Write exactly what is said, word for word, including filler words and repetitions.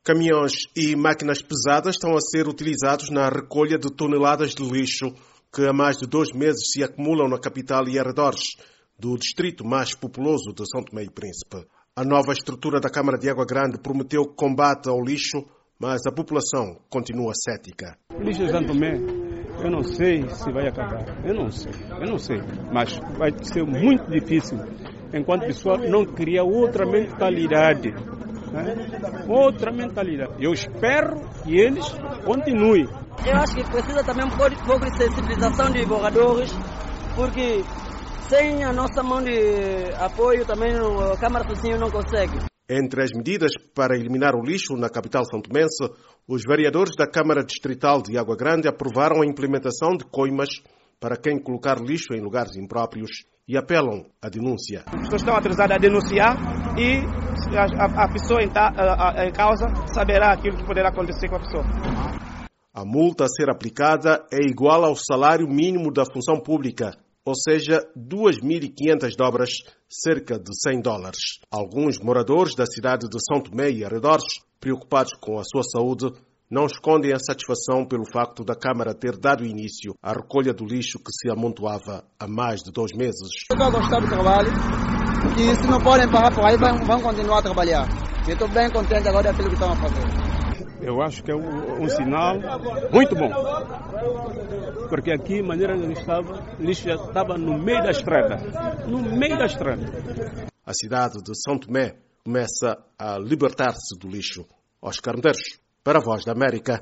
Caminhões e máquinas pesadas estão a ser utilizados na recolha de toneladas de lixo que há mais de dois meses se acumulam na capital e arredores do distrito mais populoso de São Tomé e Príncipe. A nova estrutura da Câmara de Água Grande prometeu combate ao lixo, mas a população continua cética. O lixo de São Tomé, eu não sei se vai acabar. Eu não sei, eu não sei. Mas vai ser muito difícil enquanto a pessoa não criar outra mentalidade. Né? Outra mentalidade. Eu espero que eles continuem. Eu acho que precisa também um pouco de sensibilização de moradores, porque sem a nossa mão de apoio também a Câmara sozinho não consegue. Entre as medidas para eliminar o lixo na capital santomense, os vereadores da Câmara Distrital de Água Grande aprovaram a implementação de coimas para quem colocar lixo em lugares impróprios e apelam à denúncia. As pessoas estão autorizadas a denunciar e a, a, a pessoa em, ta, a, a, em causa saberá aquilo que poderá acontecer com a pessoa. A multa a ser aplicada é igual ao salário mínimo da função pública, ou seja, duas mil e quinhentas dobras, cerca de cem dólares. Alguns moradores da cidade de São Tomé e arredores, preocupados com a sua saúde, não escondem a satisfação pelo facto da Câmara ter dado início à recolha do lixo que se amontoava há mais de dois meses. Eu estou a gostar do trabalho e se não podem parar por aí, vão, vão continuar a trabalhar. Eu estou bem contente agora daquilo que estão a fazer. Eu acho que é um, um sinal muito bom. Porque aqui, de maneira que estava, o lixo já estava no meio da estrada. No meio da estrada. A cidade de São Tomé começa a libertar-se do lixo. Oscar Medeiros, para a Voz da América.